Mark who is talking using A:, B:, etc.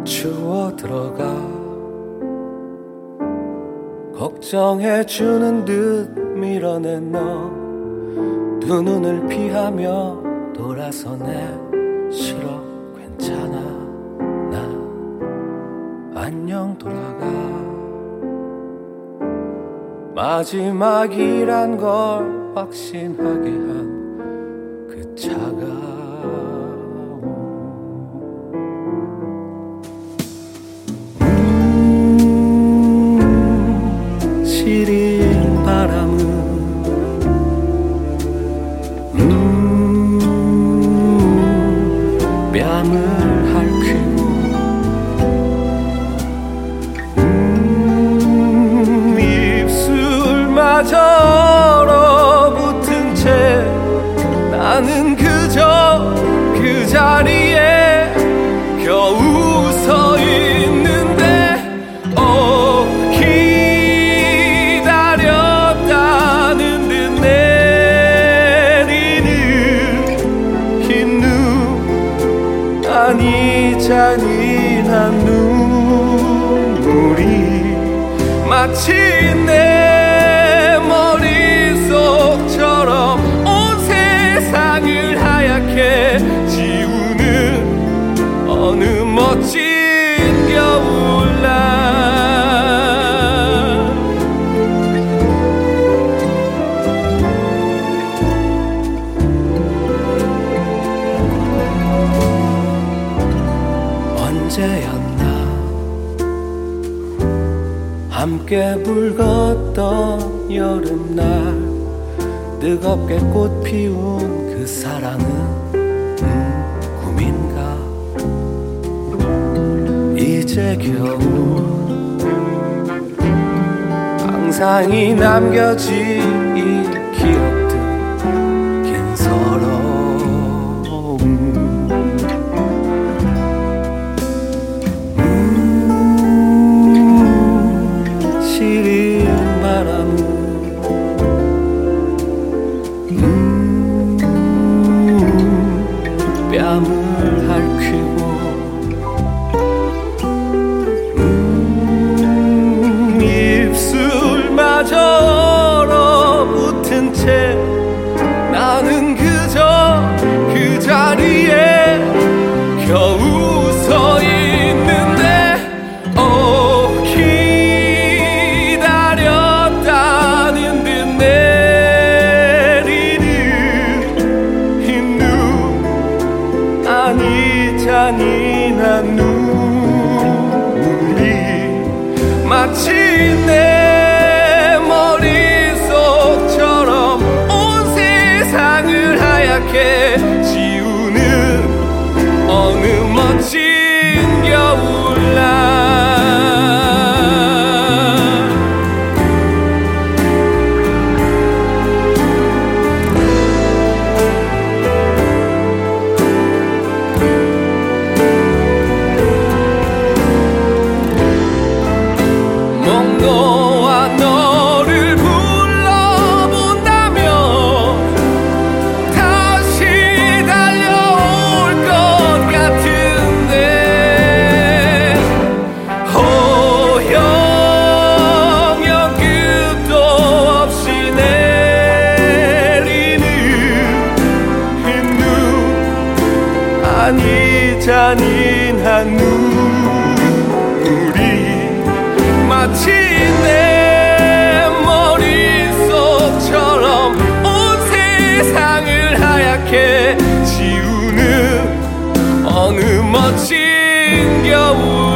A: 감추어 들어가 걱정해주는 듯 밀어낸 너 두 눈을 피하며 돌아서네 싫어 괜찮아 나 안녕 돌아가 마지막이란 걸 확신하게 한 그 차가운 시린 바람은 뺨을 핥히고 입술마저 얼어붙은 채 나는 그저 그 자리에 겨우 서 있는데 기다렸다는 듯 내리는 흰 눈 아니 잔인한 눈물이 마치 내 머릿속처럼 온 세상을 하얗게 지우는 어느 멋진 겨울날 언제였나 함께 붉었던 여름날 뜨겁게 꽃 피운 그 사랑은 꿈인가 이제 겨우 항상이 남겨진 이 기억들 긴 서러움 시린 바람은 뺨을 핥히고 입술마저 얼어붙은 채 나는 그저 그 자리에 겨우 서 있는데 기다렸다는 듯 내리는 흰 눈 아니 잔인한 눈물이 마치 내 머릿속처럼 온 세상을 하얗게 지우는 어느 멋진 겨울날 너와 너를 불러본다면 다시 달려올 것 같은데 호영영 끝도 없이 내리는 흰 눈 아니 잔인한 눈물이 마치 내 머릿속처럼 온 세상을 하얗게 지우는 어느 멋진 겨울